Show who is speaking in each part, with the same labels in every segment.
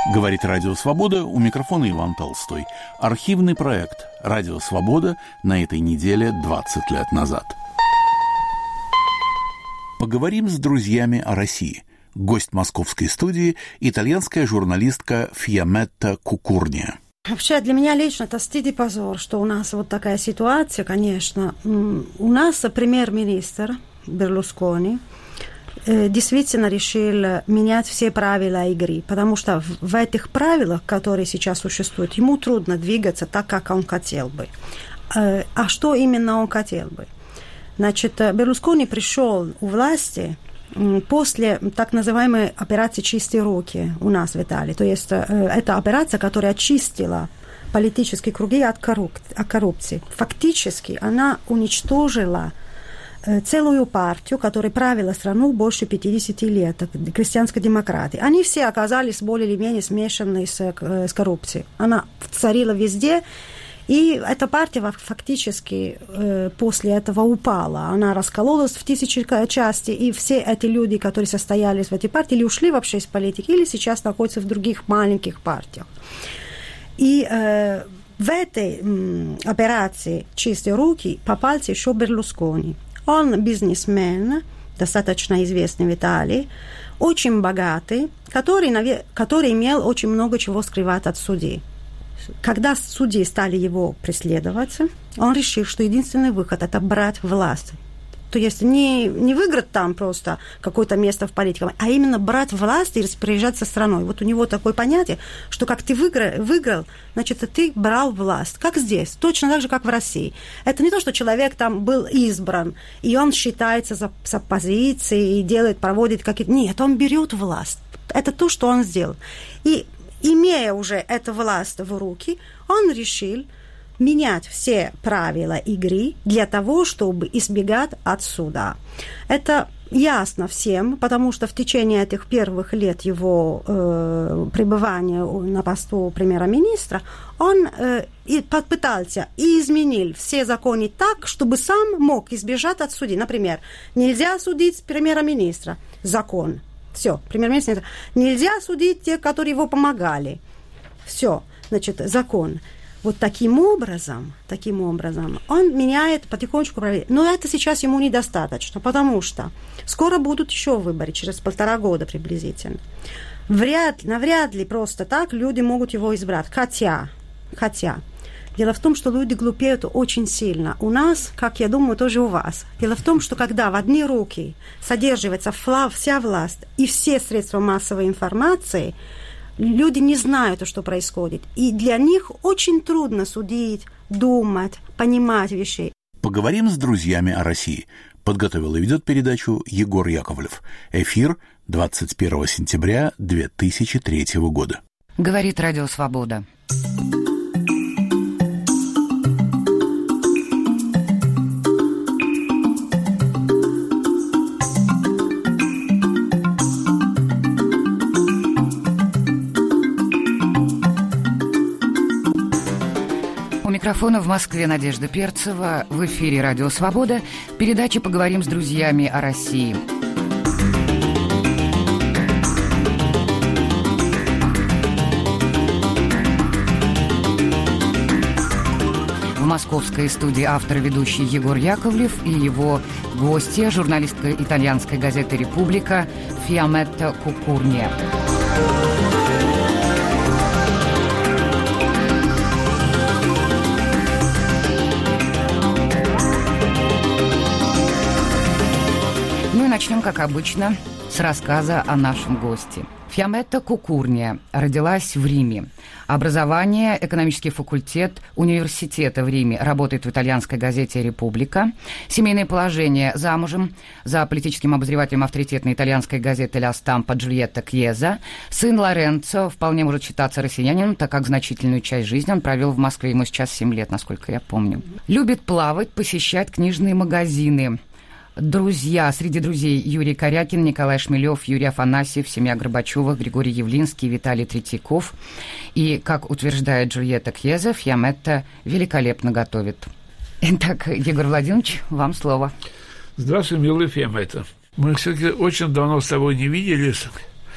Speaker 1: Говорит Радио Свобода, у микрофона Иван Толстой. Архивный проект «Радио Свобода» на этой неделе 20 лет назад. Поговорим с друзьями о России. Гость московской студии – итальянская журналистка Фьяметта Кукурния.
Speaker 2: Вообще, для меня лично это стыд и позор, что у нас вот такая ситуация, конечно. У нас премьер-министр Берлускони действительно решил менять все правила игры, потому что в этих правилах, которые сейчас существуют, ему трудно двигаться так, как он хотел бы. А что именно он хотел бы? Значит, Берлускони пришел у власти после так называемой операции «Чистые руки» у нас в Италии. То есть это операция, которая очистила политические круги от коррупции. Фактически она уничтожила целую партию, которая правила страну больше 50 лет, крестьянской демократии. Они все оказались более или менее смешаны с коррупцией. Она царила везде, и эта партия фактически после этого упала. Она раскололась в тысячи частей, и все эти люди, которые состоялись в этой партии, или ушли вообще из политики, или сейчас находятся в других маленьких партиях. И в этой операции «Чистые руки» попался еще Берлускони. Он бизнесмен, достаточно известный в Италии, очень богатый, который имел очень много чего скрывать от судей. Когда судьи стали его преследовать, он решил, что единственный выход – это брать власть. То есть не выиграть там просто какое-то место в политике, а именно брать власть и распоряжаться страной. Вот у него такое понятие, что как ты выиграл, значит, ты брал власть. Как здесь, точно так же, как в России. Это не то, что человек там был избран, и он считается за оппозицией и проводит какие-то... Нет, он берет власть. Это то, что он сделал. И имея уже эту власть в руки, он решил менять все правила игры для того, чтобы избегать от суда. Это ясно всем, потому что в течение этих первых лет его пребывания на посту премьер-министра он попытался и изменил все законы так, чтобы сам мог избежать от судей. Например, нельзя судить премьер-министра. Закон. Все, премьер-министр. Нельзя судить тех, которые его помогали. Все, значит, закон. Вот таким образом он меняет потихонечку правила. Но это сейчас ему недостаточно, потому что скоро будут еще выборы, через 1,5 года приблизительно. Навряд ли просто так люди могут его избрать. Хотя, дело в том, что люди глупеют очень сильно. У нас, как я думаю, тоже у вас. Дело в том, что когда в одни руки содерживается вся власть и все средства массовой информации, люди не знают, что происходит. И для них очень трудно судить, думать, понимать вещи.
Speaker 1: Поговорим с друзьями о России. Подготовил и ведет передачу Егор Яковлев. Эфир 21 сентября 2003 года.
Speaker 3: Говорит Радио Свобода. У микрофона в Москве Надежда Перцева. В эфире «Радио Свобода». Передача «Поговорим с друзьями о России». В московской студии автор-ведущий Егор Яковлев и его гостья, журналистка итальянской газеты «Република» Фьяметта Кукурния. Начнем, как обычно, с рассказа о нашем госте. Фьяметта Кукурния родилась в Риме. Образование, экономический факультет университета в Риме, работает в итальянской газете «Република». Семейное положение: замужем за политическим обозревателем авторитетной итальянской газеты «Ля Стампа» Джульетта Кьеза. Сын Лоренцо вполне может считаться россиянином, так как значительную часть жизни он провел в Москве. Ему сейчас 7 лет, насколько я помню. Любит плавать, посещать книжные магазины. Друзья. Среди друзей Юрий Корякин, Николай Шмелев, Юрий Афанасьев, семья Горбачевых, Григорий Явлинский, Виталий Третьяков. И, как утверждает Джульетта Кьеза, Фьяметта великолепно готовит. Итак, Егор Владимирович, вам слово.
Speaker 4: Здравствуй, милая Фьяметта. Мы все-таки очень давно с тобой не виделись,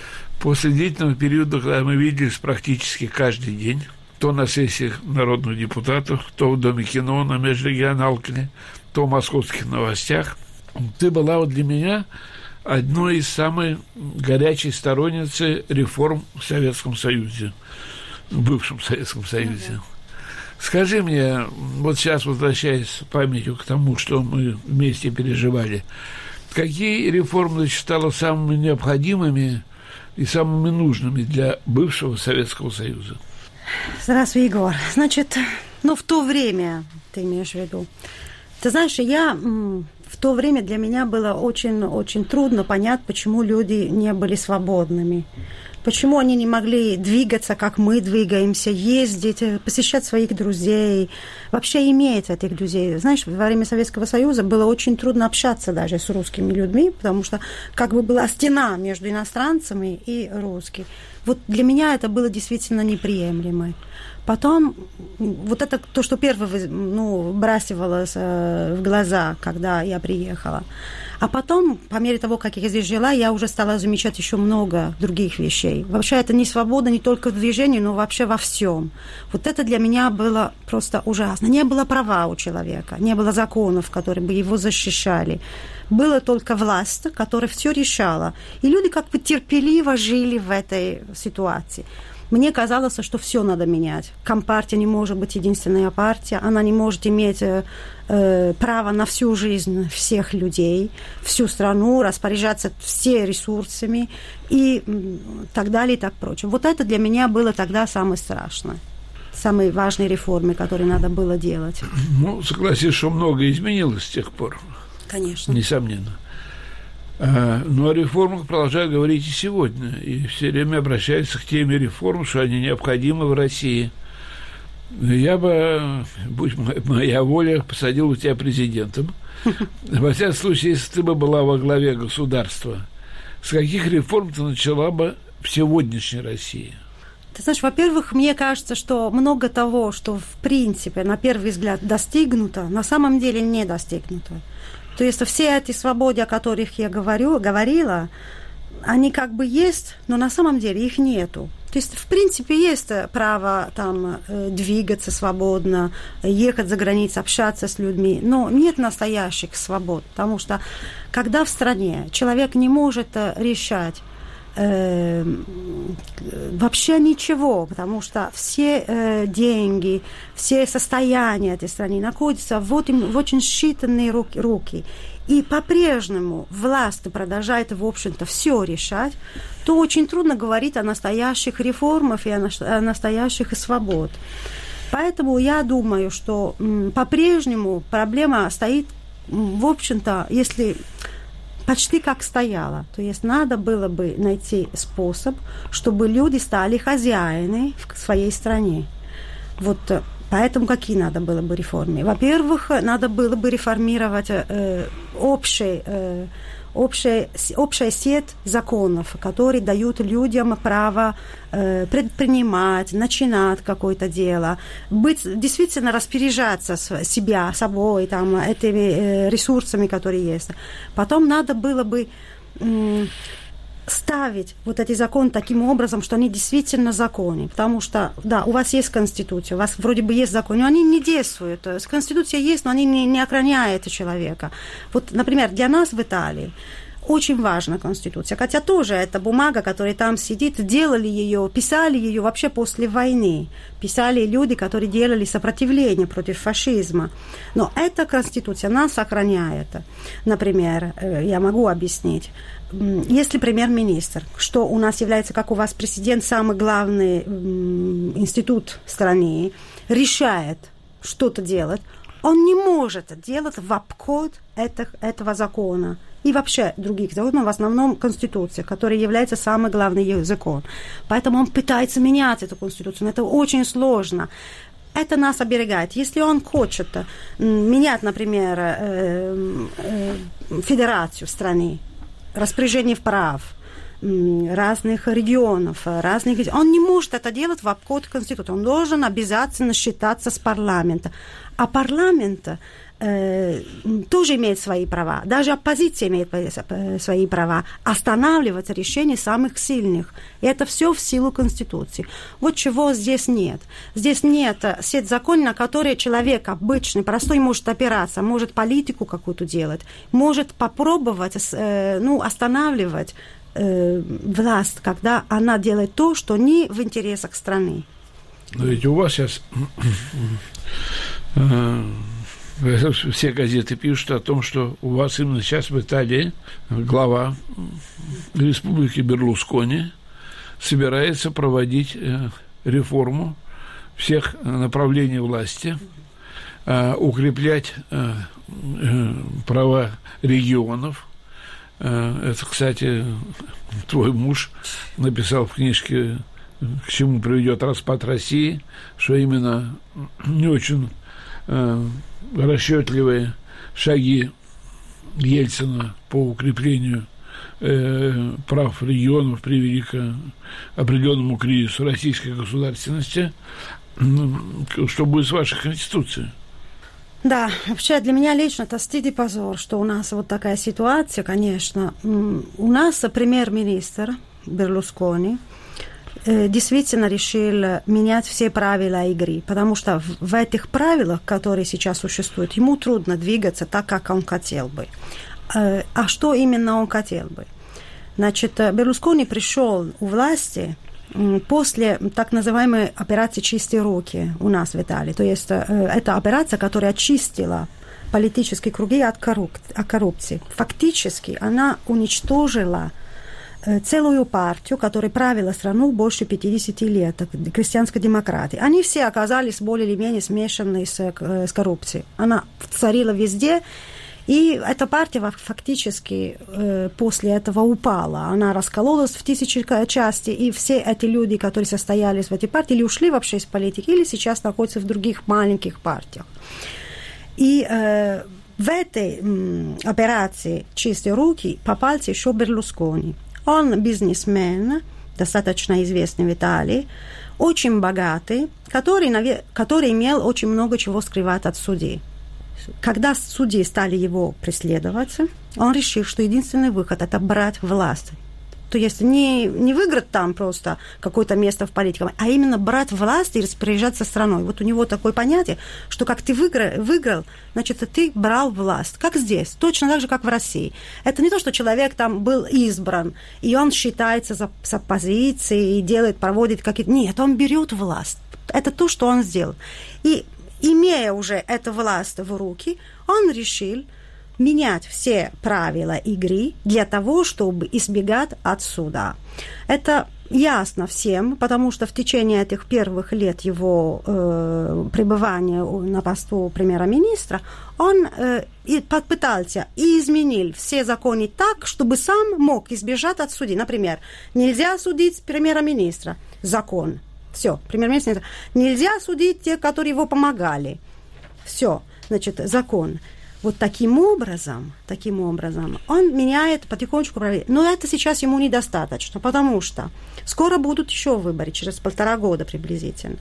Speaker 4: После длительного периода, когда мы виделись практически каждый день, то на сессиях народных депутатов, то в Доме кино на межрегионалке, то в московских новостях, ты была вот для меня одной из самых горячих сторонниц реформ в Советском Союзе, в бывшем Советском Союзе. Скажи мне, вот сейчас возвращаясь памятью к тому, что мы вместе переживали, какие реформы ты считала самыми необходимыми и самыми нужными для бывшего Советского Союза?
Speaker 2: Здравствуй, Егор. Значит, в то время, ты имеешь в виду, ты знаешь, в то время для меня было очень трудно понять, почему люди не были свободными. Почему они не могли двигаться, как мы двигаемся, ездить, посещать своих друзей, вообще иметь этих друзей. Знаешь, во время Советского Союза было очень трудно общаться даже с русскими людьми, потому что как бы была стена между иностранцами и русскими. Вот для меня это было действительно неприемлемо. Потом, вот это то, что первое бросалось в глаза, когда я приехала. А потом, по мере того, как я здесь жила, я уже стала замечать еще много других вещей. Вообще, это не свобода не только в движении, но вообще во всем. Вот это для меня было просто ужасно. Не было права у человека, не было законов, которые бы его защищали. Была только власть, которая все решала. И люди как бы терпеливо жили в этой ситуации. Мне казалось, что все надо менять. Компартия не может быть единственная партия, она не может иметь право на всю жизнь всех людей, всю страну, распоряжаться все ресурсами и так далее и так прочее. Вот это для меня было тогда самое страшное. Самые важные реформы, которые надо было делать.
Speaker 4: Согласись, что многое изменилось с тех пор.
Speaker 2: Конечно.
Speaker 4: Несомненно. Но о реформах продолжаю говорить и сегодня. И все время обращаются к теме реформ, что они необходимы в России. Я бы, будь моя воля, посадил у тебя президентом. Во всяком случае, если ты бы была во главе государства, с каких реформ ты начала бы в сегодняшней России?
Speaker 2: Ты знаешь, во-первых, мне кажется, что много того, что в принципе на первый взгляд достигнуто, на самом деле не достигнуто. То есть все эти свободы, о которых я говорила, они как бы есть, но на самом деле их нету. То есть, в принципе, есть право там двигаться свободно, ехать за границу, общаться с людьми, но нет настоящих свобод, потому что когда в стране человек не может решать вообще ничего, потому что все деньги, все состояния этой страны находятся в очень считанные руки. И по-прежнему власть продолжает, в общем-то, все решать, то очень трудно говорить о настоящих реформах и о настоящих свободах. Поэтому я думаю, что по-прежнему проблема стоит, в общем-то, если почти как стояла. То есть надо было бы найти способ, чтобы люди стали хозяинами в своей стране. Вот поэтому какие надо было бы реформы? Во-первых, надо было бы реформировать общая сеть законов, которые дают людям право предпринимать, начинать какое-то дело, действительно распоряжаться собой, там, этими ресурсами, которые есть. Потом надо было бы ставить вот эти законы таким образом, что они действительно законы. Потому что, да, у вас есть Конституция, у вас вроде бы есть закон, но они не действуют. Конституция есть, но они не охраняют человека. Вот, например, для нас в Италии очень важна Конституция, хотя тоже эта бумага, которая там сидит, делали ее, писали ее вообще после войны. Писали люди, которые делали сопротивление против фашизма. Но эта Конституция нас охраняет. Например, я могу объяснить. Если премьер-министр, что у нас является, как у вас президент, самый главный институт страны, решает что-то делать, он не может делать в обход этого закона и вообще других законов, в основном Конституция, которая является самым главным закон. Поэтому он пытается менять эту Конституцию, но это очень сложно. Это нас оберегает. Если он хочет менять, например, федерацию страны, распоряжение прав разных регионов, он не может это делать в обход Конституции. Он должен обязательно считаться с парламентом. А парламент тоже имеет свои права. Даже оппозиция имеет свои права. Останавливать решения самых сильных. И это все в силу Конституции. Вот чего здесь нет. Здесь нет сеть законов, на которые человек обычный, простой может опираться, может политику какую-то делать, может попробовать останавливать власть, когда она делает то, что не в интересах страны.
Speaker 4: Но ведь у вас сейчас все газеты пишут о том, что у вас именно сейчас в Италии глава республики Берлускони собирается проводить реформу всех направлений власти, укреплять права регионов. Это, кстати, твой муж написал в книжке «К чему приведет распад России», что именно не очень расчетливые шаги Ельцина по укреплению прав регионов привели к определенному кризису российской государственности. Что будет с вашей Конституцией?
Speaker 2: Да, вообще для меня лично это стыд и позор, что у нас вот такая ситуация, конечно. У нас премьер-министр Берлускони действительно решил менять все правила игры, потому что в этих правилах, которые сейчас существуют, ему трудно двигаться так, как он хотел бы. А что именно он хотел бы? Значит, Берлускони пришел у власти после так называемой операции «Чистые руки» у нас в Италии. То есть это операция, которая очистила политические круги от коррупции. Фактически она уничтожила целую партию, которая правила страну больше 50 лет, крестьянской демократии. Они все оказались более или менее смешаны с коррупцией. Она царила везде, и эта партия фактически после этого упала. Она раскололась в тысячи частей, и все эти люди, которые состоялись в этой партии, или ушли вообще из политики, или сейчас находятся в других маленьких партиях. И в этой операции «Чистые руки» попался еще Берлускони. Он бизнесмен, достаточно известный в Италии, очень богатый, который имел очень много чего скрывать от судей. Когда судьи стали его преследовать, он решил, что единственный выход – это брать власть. То есть не выиграть там просто какое-то место в политике, а именно брать власть и распоряжаться страной. Вот у него такое понятие, что как ты выиграл, значит, ты брал власть. Как здесь, точно так же, как в России. Это не то, что человек там был избран, и он считается с оппозицией и проводит какие-то... Нет, он берет власть. Это то, что он сделал. И имея уже эту власть в руки, он решил менять все правила игры для того, чтобы избегать отсюда. Это ясно всем, потому что в течение этих первых лет его пребывания на посту премьер-министра он попытался и изменил все законы так, чтобы сам мог избежать от судей. Например, нельзя судить премьер-министра. Закон. Все, премьер-министр. Нельзя судить тех, которые его помогали. Все, значит, закон. Вот таким образом он меняет потихонечку правила. Но это сейчас ему недостаточно, потому что скоро будут еще выборы, через 1,5 года приблизительно.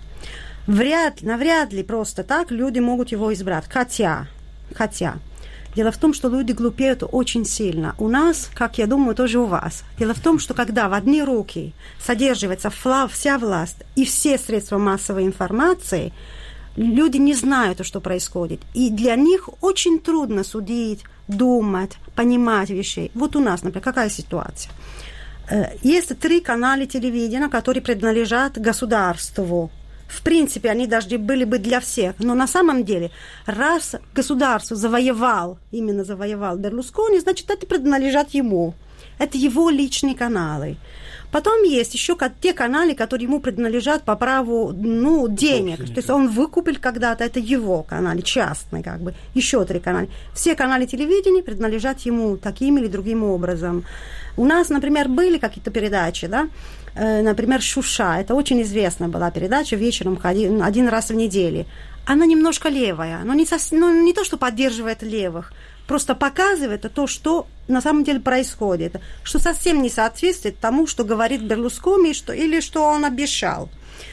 Speaker 2: Навряд ли просто так люди могут его избрать. Хотя, дело в том, что люди глупеют очень сильно. У нас, как я думаю, тоже у вас. Дело в том, что когда в одни руки содерживается вся власть и все средства массовой информации, люди не знают, что происходит. И для них очень трудно судить, думать, понимать вещей. Вот у нас, например, какая ситуация? Есть 3 канала телевидения, которые принадлежат государству. В принципе, они должны были бы для всех. Но на самом деле, раз государство завоевал Берлускони, значит, это принадлежат ему. Это его личные каналы. Потом есть еще те каналы, которые ему принадлежат по праву денег. То есть он выкупил когда-то, это его каналы, частные как бы. Еще 3 канала. Все каналы телевидения принадлежат ему таким или другим образом. У нас, например, были какие-то передачи, да? Например, «Шуша». Это очень известная была передача, вечером один раз в неделю. Она немножко левая, но не то, что поддерживает левых, просто показывает то, что на самом деле происходит, что совсем не соответствует тому, что говорит Берлускони, или что он обещал.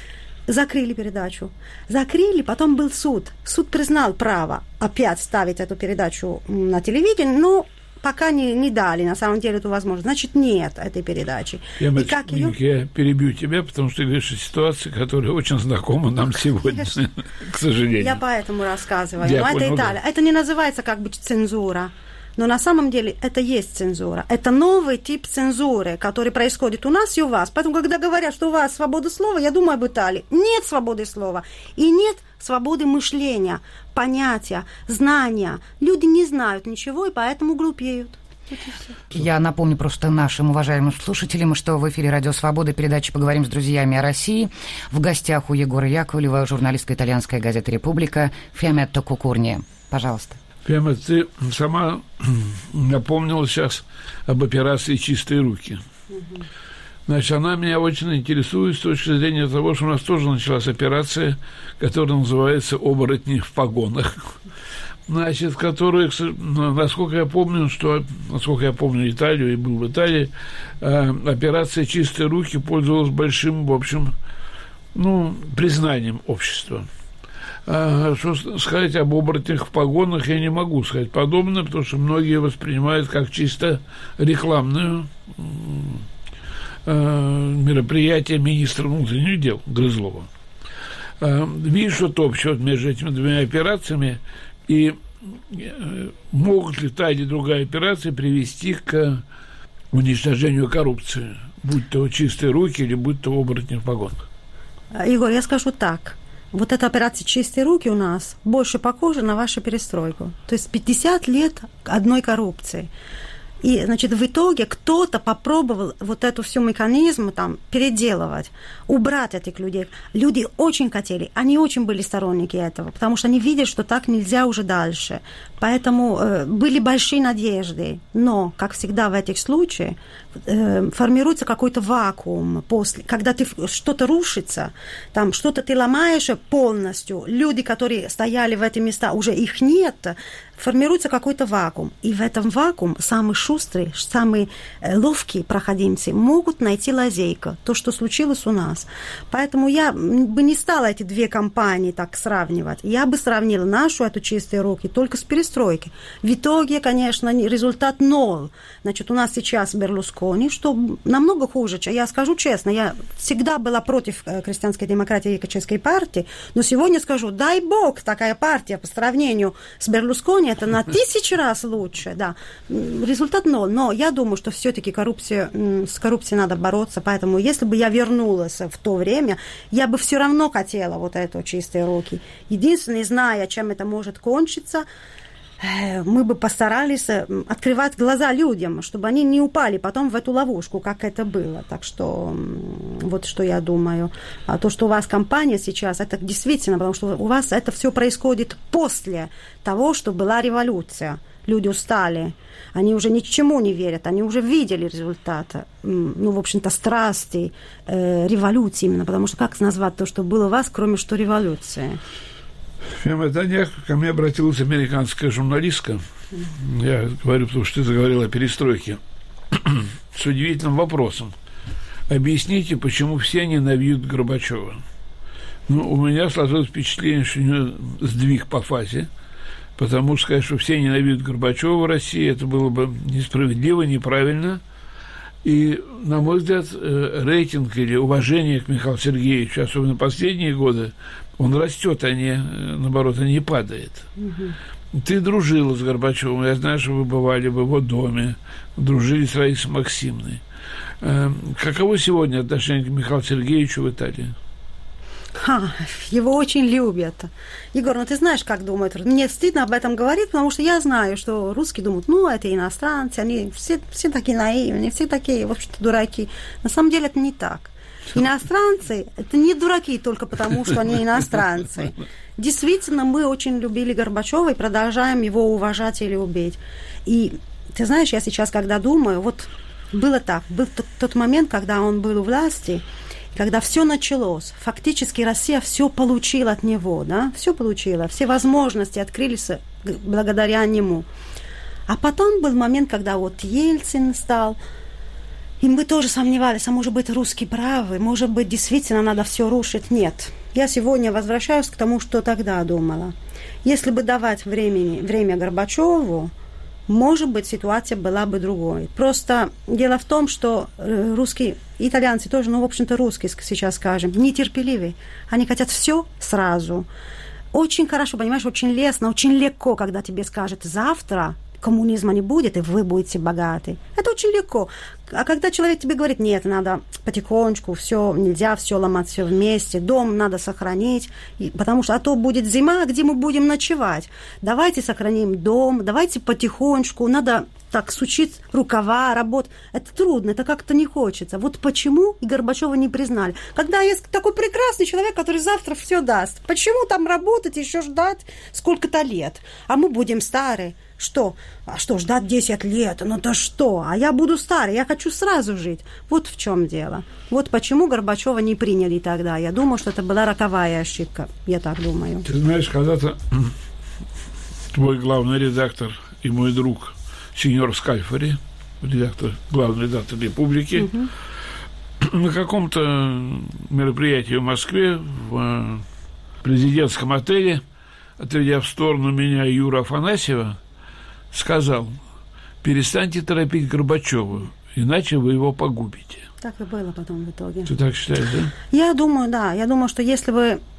Speaker 2: закрыли передачу. Закрыли, потом был суд. Суд признал право опять ставить эту передачу на телевидении, но пока не дали, на самом деле, эту возможность. Значит, нет этой передачи.
Speaker 4: Я перебью тебя, потому что ты говоришь о ситуации, которая очень знакома нам сегодня, к сожалению.
Speaker 2: Я поэтому рассказываю. Это Италия. Это не называется как бы цензура. Но на самом деле это есть цензура. Это новый тип цензуры, который происходит у нас и у вас. Поэтому, когда говорят, что у вас свобода слова, я думаю об Италии. Нет свободы слова. И нет свободы мышления, понятия, знания. Люди не знают ничего, и поэтому глупеют.
Speaker 3: Я напомню просто нашим уважаемым слушателям, что в эфире «Радио Свобода» передачи «Поговорим с друзьями о России». В гостях у Егора Яковлева журналистка итальянской газеты «Република» Фиаметто Кукурния. Пожалуйста.
Speaker 4: Фема, ты сама напомнила сейчас об операции «Чистые руки». Значит, она меня очень интересует с точки зрения того, что у нас тоже началась операция, которая называется «Оборотни в погонах». Значит, которая, насколько я помню Италию и был в Италии, операция «Чистые руки» пользовалась большим, в общем, признанием общества. Что сказать об оборотнях в погонах, я не могу сказать подобное, потому что многие воспринимают как чисто рекламное мероприятие министра внутренних дел Грызлова. Видишь, что-то общее между этими двумя операциями, и могут ли та или другая операция привести к уничтожению коррупции, будь то «Чистые руки» или будь то оборотни в погонах?
Speaker 2: Егор, я скажу так. Вот эта операция «Чистые руки» у нас больше похожа на вашу перестройку. То есть 50 лет одной коррупции. И, значит, в итоге кто-то попробовал вот эту всю механизм переделывать, убрать этих людей. Люди очень хотели, они очень были сторонники этого, потому что они видят, что так нельзя уже дальше. Поэтому были большие надежды. Но, как всегда в этих случаях, формируется какой-то вакуум после, когда что-то рушится, что-то ты ломаешь полностью, люди, которые стояли в эти места, уже их нет, формируется какой-то вакуум. И в этом вакуум самые шустрые, самые ловкие проходимцы могут найти лазейку, то, что случилось у нас. Поэтому я бы не стала эти две кампании так сравнивать. Я бы сравнила нашу эту «Чистые руки» только с перестройкой. В итоге, конечно, результат ноль. Значит, у нас сейчас Берлускони, что намного хуже. Я скажу честно, я всегда была против христианской демократии и Чешской партии, но сегодня скажу, дай бог, такая партия по сравнению с Берлускони, это на 1000 раз лучше, да. Результат ноль. Но я думаю, что все-таки с коррупцией надо бороться, поэтому если бы я вернулась в то время, я бы все равно хотела вот эту «Чистые руки». Единственное, зная, чем это может кончиться, мы бы постарались открывать глаза людям, чтобы они не упали потом в эту ловушку, как это было. Так что вот что я думаю. А то, что у вас компания сейчас, это действительно, потому что у вас это все происходит после того, что была революция. Люди устали, они уже ни к чему не верят, они уже видели результаты, в общем-то, страсти, революции именно, потому что как назвать то, что было у вас, кроме что революции?
Speaker 4: Фема, ко мне обратилась американская журналистка, я говорю, потому что ты заговорила о перестройке, с удивительным вопросом. Объясните, почему все ненавидят Горбачева? У меня сложилось впечатление, что у него сдвиг по фазе, потому что сказать, что все ненавидят Горбачева в России, это было бы несправедливо, неправильно. И, на мой взгляд, рейтинг или уважение к Михаилу Сергеевичу, особенно последние годы, он растет, наоборот, не падает. Угу. Ты дружила с Горбачевым, я знаю, что вы бывали в его доме, дружили с Раисой Максимовной. Каково сегодня отношение к Михаилу Сергеевичу в Италии?
Speaker 2: Его очень любят. Егор, ты знаешь, как думают? Мне стыдно об этом говорить, потому что я знаю, что русские думают, это иностранцы, они все такие наивные, все такие, в общем-то, дураки. На самом деле это не так. Иностранцы – это не дураки только потому, что они иностранцы. Действительно, мы очень любили Горбачева и продолжаем его уважать и любить. И ты знаешь, я сейчас, когда думаю, было так, был тот момент, когда он был у власти, когда все началось, фактически Россия все получила от него, да, все получила, все возможности открылись благодаря нему. А потом был момент, когда Ельцин стал, И мы тоже сомневались, а может быть, русские правы, может быть, действительно надо все рушить. Нет. Я сегодня возвращаюсь к тому, что тогда думала. Если бы давать время Горбачеву, может быть, ситуация была бы другой. Просто дело в том, что русские, итальянцы тоже, в общем-то, русские сейчас скажем, нетерпеливые. Они хотят все сразу. Очень хорошо, понимаешь, очень лестно, очень легко, когда тебе скажут завтра коммунизма не будет, и вы будете богаты. Это очень легко. А когда человек тебе говорит, нет, надо потихонечку, все, нельзя все ломать, все вместе, дом надо сохранить, потому что, а то будет зима, где мы будем ночевать. Давайте сохраним дом, давайте потихонечку, надо так сучить рукава, работать. Это трудно, это как-то не хочется. Вот почему и Горбачева не признали. Когда есть такой прекрасный человек, который завтра все даст, почему там работать, еще ждать сколько-то лет? А мы будем старые. Что? А что, ждать 10 лет? Ну то что? А я буду старый, я хочу сразу жить. Вот в чем дело. Вот почему Горбачева не приняли тогда. Я думаю, что это была роковая ошибка. Я так думаю.
Speaker 4: Ты знаешь, когда-то твой главный редактор и мой друг сеньор Скальфари, главный редактор «Республики», на каком-то мероприятии в Москве, в президентском отеле, отведя в сторону меня и Юру Афанасьева, сказал: перестаньте торопить Горбачева, иначе вы его погубите.
Speaker 2: Так и было потом в итоге.
Speaker 4: Ты так считаешь, да?
Speaker 2: Я думаю, да. Я думаю, что если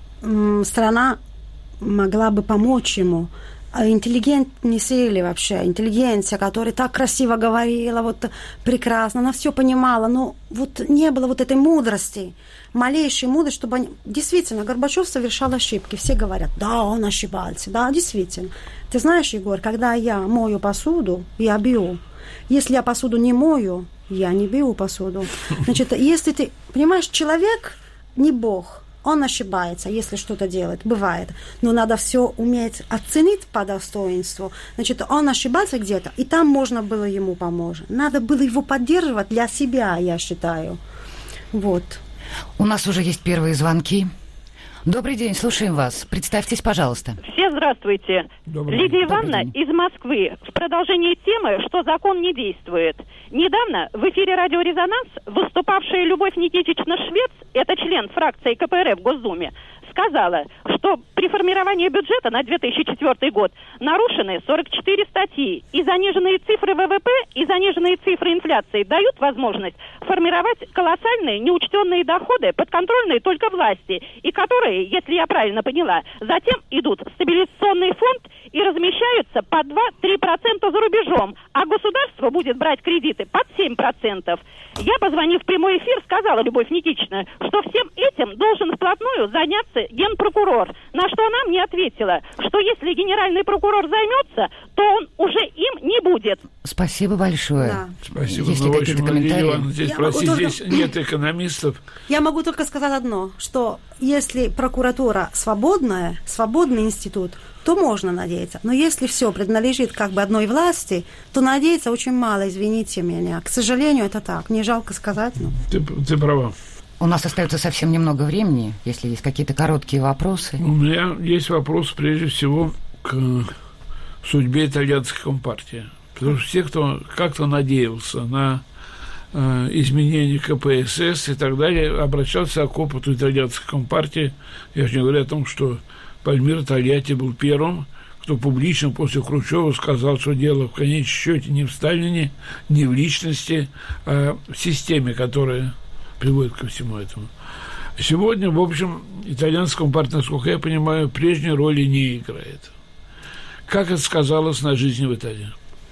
Speaker 2: бы страна могла бы помочь ему, интеллигентные силы вообще, интеллигенция, которая так красиво говорила, вот прекрасно, она все понимала, но вот не было вот этой мудрости, малейшей мудрости, чтобы они... Действительно, Горбачев совершал ошибки. Все говорят, да, он ошибался, да, действительно. Ты знаешь, Егор, когда я мою посуду, я бью. Если я посуду не мою, я не бью посуду. Значит, если ты... Понимаешь, человек не бог. Он ошибается, если что-то делает, бывает. Но надо все уметь оценить по достоинству. Значит, он ошибался где-то, и там можно было ему помочь. Надо было его поддерживать для себя, я считаю. Вот.
Speaker 3: У нас уже есть первые звонки. Добрый день, слушаем вас. Представьтесь, пожалуйста.
Speaker 5: Все здравствуйте. Лидия Ивановна из Москвы. В продолжении темы, что закон не действует. Недавно в эфире «Радио Резонанс» выступавшая Любовь Никитична Швец, это член фракции КПРФ в Госдуме, сказала, что при формировании бюджета на 2004 год нарушены 44 статьи, и заниженные цифры ВВП, и заниженные цифры инфляции дают возможность формировать колоссальные неучтенные доходы, подконтрольные только власти, и которые, если я правильно поняла, затем идут в стабилизационный фонд и размещаются по 2-3% за рубежом, а государство будет брать кредиты под 7%. Я, позвонив в прямой эфир, сказала Любовь Никитична, что всем этим должен вплотную заняться генпрокурор. На что она мне ответила, что если генеральный прокурор займется, то он уже им не будет.
Speaker 3: Спасибо большое.
Speaker 2: Да.
Speaker 4: Спасибо.
Speaker 3: Есть ли какие-то комментарии?
Speaker 4: Здесь, прости, здесь нет экономистов.
Speaker 2: Я могу только сказать одно, что если прокуратура свободная, свободный институт, то можно надеяться. Но если все принадлежит как бы одной власти, то надеяться очень мало, извините меня. К сожалению, это так. Мне жалко сказать, но...
Speaker 4: Ты права.
Speaker 3: У нас остается совсем немного времени, если есть какие-то короткие вопросы.
Speaker 4: У меня есть вопрос, прежде всего, к судьбе итальянской компартии. Потому что все, кто как-то надеялся на изменение КПСС и так далее, обращался к опыту итальянской компартии. Я же не говорю о том, что Пальмиро Тольятти был первым, кто публично после Хрущева сказал, что дело в конечном счете не в Сталине, не в личности, а в системе, которая приводит ко всему этому. Сегодня, в общем, итальянская компартия, насколько я понимаю, прежней роли не играет. Как это сказалось на жизни в Италии?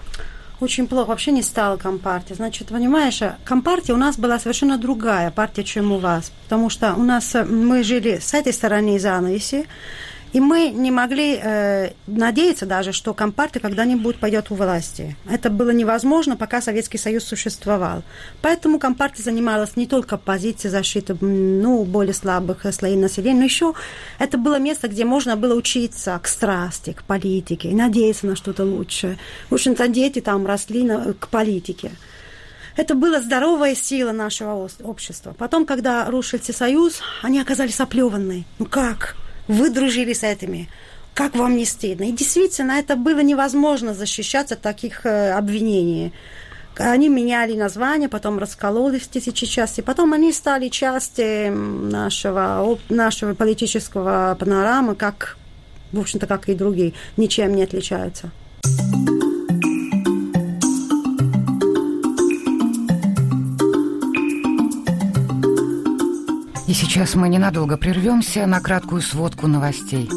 Speaker 2: Очень плохо. Вообще не стала компартия. Значит, понимаешь, компартия у нас была совершенно другая партия, чем у вас. Потому что у нас мы жили с этой стороны занавеси, и мы не могли надеяться даже, что компартия когда-нибудь пойдет у власти. Это было невозможно, пока Советский Союз существовал. Поэтому компартия занималась не только позицией защиты более слабых слоев населения, но еще это было место, где можно было учиться к страсти, к политике, и надеяться на что-то лучшее. В общем-то, дети там росли к политике. Это была здоровая сила нашего общества. Потом, когда рушился Союз, они оказались оплеванные. Ну как? Вы дружили с этими. Как вам не стыдно? И действительно, это было невозможно защищаться от таких обвинений. Они меняли название, потом раскололись в тысячи частей, потом они стали частью нашего политического панорамы, как, в общем-то, как и другие, ничем не отличаются.
Speaker 3: И сейчас мы ненадолго прервемся на краткую сводку новостей.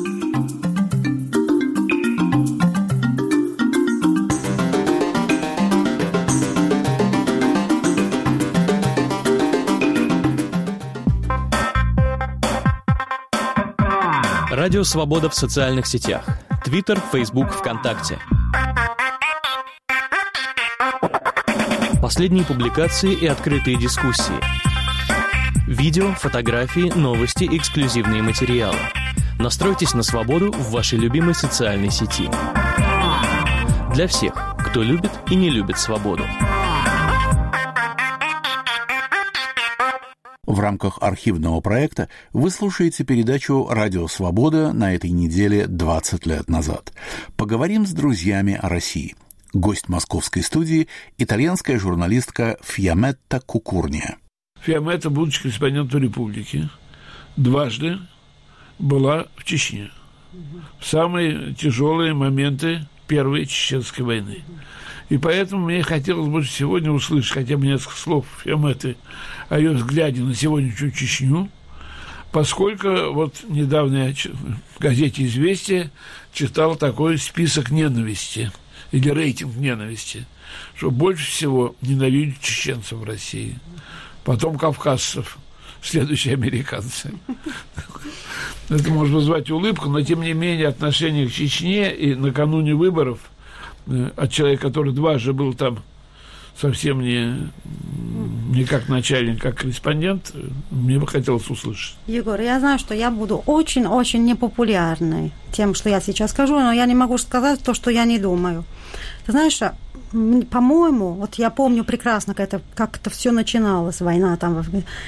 Speaker 6: Радио «Свобода» в социальных сетях. Твиттер, Фейсбук, ВКонтакте. Последние публикации и открытые дискуссии. Видео, фотографии, новости, эксклюзивные материалы. Настройтесь на свободу в вашей любимой социальной сети. Для всех, кто любит и не любит свободу.
Speaker 1: В рамках архивного проекта вы слушаете передачу «Радио Свобода» на этой неделе 20 лет назад. Поговорим с друзьями о России. Гость московской студии – итальянская журналистка Фьяметта Кукурния.
Speaker 4: Фьяметта, будучи корреспондентом «Республики», дважды была в Чечне в самые тяжелые моменты Первой Чеченской войны. И поэтому мне хотелось бы сегодня услышать хотя бы несколько слов Фьяметты о ее взгляде на сегодняшнюю Чечню, поскольку вот недавно я в газете «Известия» читал такой список ненависти или рейтинг ненависти, что больше всего ненавидят чеченцев в России, потом кавказцев, следующие американцы. Это может вызвать улыбку, но тем не менее отношение к Чечне и накануне выборов от человека, который дважды был там совсем не как начальник, как корреспондент, мне бы хотелось услышать.
Speaker 2: Егор, я знаю, что я буду очень-очень непопулярной тем, что я сейчас скажу, но я не могу сказать то, что я не думаю. Ты знаешь, по-моему, вот я помню прекрасно, как это все начиналось, война там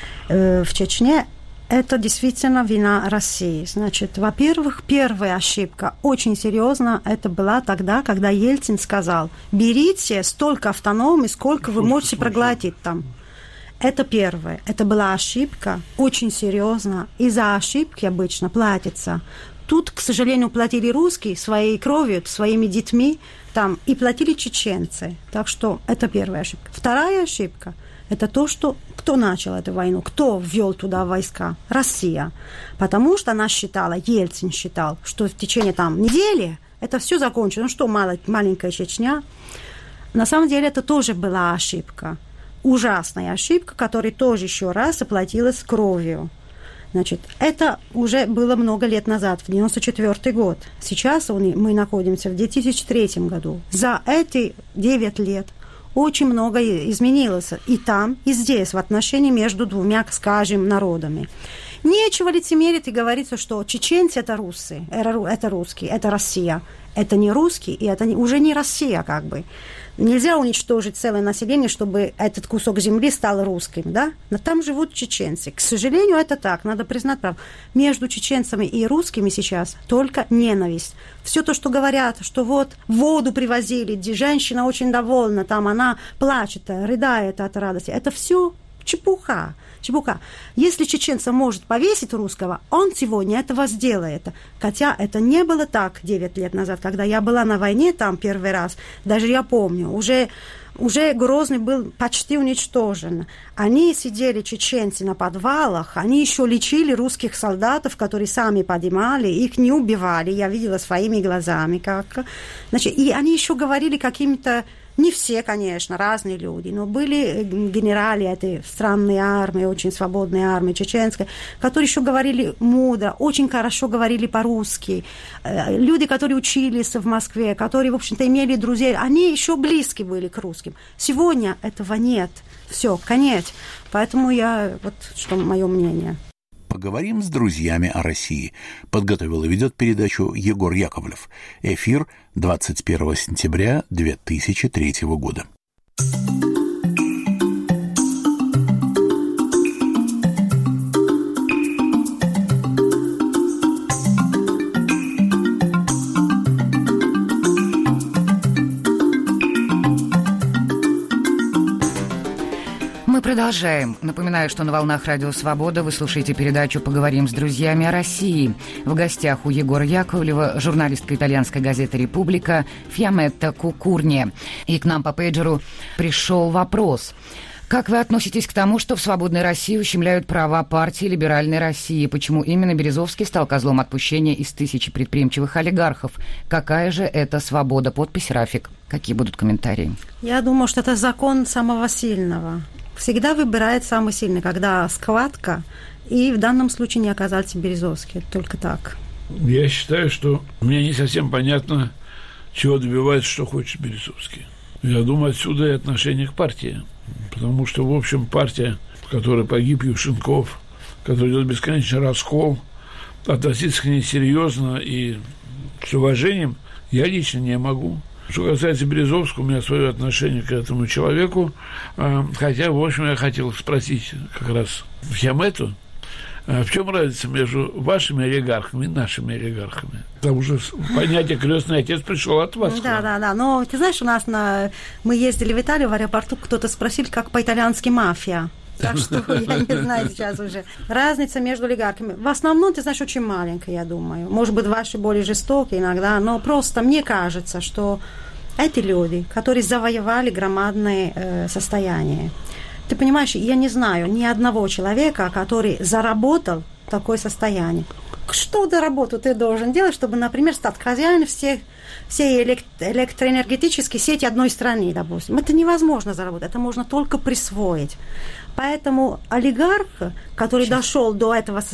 Speaker 2: в Чечне. Это действительно вина России. Значит, во-первых, первая ошибка, очень серьезно, это была тогда, когда Ельцин сказал: берите столько автономии, сколько вы можете проглотить там. Это первое. Это была ошибка, очень серьезно. И за ошибки обычно платится. Тут, к сожалению, платили русские своей кровью, своими детьми, там, и платили чеченцы. Так что это первая ошибка. Вторая ошибка – это то, что кто начал эту войну, кто ввел туда войска? Россия. Потому что она считала, Ельцин считал, что в течение там недели это все закончится. Ну что, маленькая Чечня. На самом деле это тоже была ошибка. Ужасная ошибка, которая тоже еще раз оплатилась кровью. Значит, это уже было много лет назад, в 1994 год. Сейчас мы находимся в 2003 году. За эти 9 лет очень многое изменилось и там, и здесь, в отношении между двумя, скажем, народами. Нечего лицемерить и говорить, что чеченцы – это русские, это Россия. Это не русские, и это уже не Россия, как бы. Нельзя уничтожить целое население, чтобы этот кусок земли стал русским, да? Но там живут чеченцы. К сожалению, это так, надо признать правду. Между чеченцами и русскими сейчас только ненависть. Все то, что говорят, что вот воду привозили, женщина очень довольна, там она плачет, рыдает от радости. Это все чепуха. Если чеченца может повесить русского, он сегодня этого сделает. Хотя это не было так 9 лет назад, когда я была на войне там первый раз. Даже я помню, уже Грозный был почти уничтожен. Они сидели, чеченцы, на подвалах, они еще лечили русских солдатов, которые сами поднимали, их не убивали. Я видела своими глазами, как. Значит, и они еще говорили какими-то. Не все, конечно, разные люди, но были генералы этой странной армии, очень свободной армии чеченской, которые еще говорили мудро, очень хорошо говорили по-русски. Люди, которые учились в Москве, которые, в общем-то, имели друзей, они еще близки были к русским. Сегодня этого нет. Все, конец. Поэтому что мое мнение.
Speaker 1: Поговорим с друзьями о России. Подготовил и ведет передачу Егор Яковлев. Эфир 21 сентября 2003 года.
Speaker 3: Продолжаем. Напоминаю, что на волнах Радио Свобода вы слушаете передачу «Поговорим с друзьями о России». В гостях у Егора Яковлева, журналистка итальянской газеты «Република» Фьяметта Кукурния. И к нам по пейджеру пришел вопрос. Как вы относитесь к тому, что в «Свободной России» ущемляют права партии «Либеральной России»? Почему именно Березовский стал козлом отпущения из тысячи предприимчивых олигархов? Какая же это свобода? Подпись Рафик. Какие будут комментарии?
Speaker 2: Я думаю, что это закон самого сильного. Всегда выбирает самый сильный, когда схватка, и в данном случае не оказался Березовский. Только так.
Speaker 4: Я считаю, что мне не совсем понятно, чего добивается, что хочет Березовский. Я думаю, отсюда и отношение к партии. Потому что, в общем, партия, в которой погиб Юшенков, в которой идет бесконечный раскол, относиться к ней серьезно и с уважением я лично не могу. Что касается Березовского, у меня свое отношение к этому человеку. Хотя, в общем, я хотел спросить как раз Фьяметту, в чем разница между вашими олигархами и нашими олигархами? Потому что понятие «крестный отец» пришло от вас.
Speaker 2: Да. Но ты знаешь, у нас мы ездили в Италию, в аэропорту кто-то спросил, как по-итальянски «мафия». Так что я не знаю сейчас уже. Разница между олигархами. В основном, ты знаешь, очень маленькая, я думаю. Может быть, ваши более жестокие иногда, но просто мне кажется, что эти люди, которые завоевали громадные состояния, ты понимаешь, я не знаю ни одного человека, который заработал такое состояние. Что за работу ты должен делать, чтобы, например, стать хозяином всей электроэнергетической сети одной страны, допустим? Это невозможно заработать, это можно только присвоить. Поэтому олигарх, который дошел до этой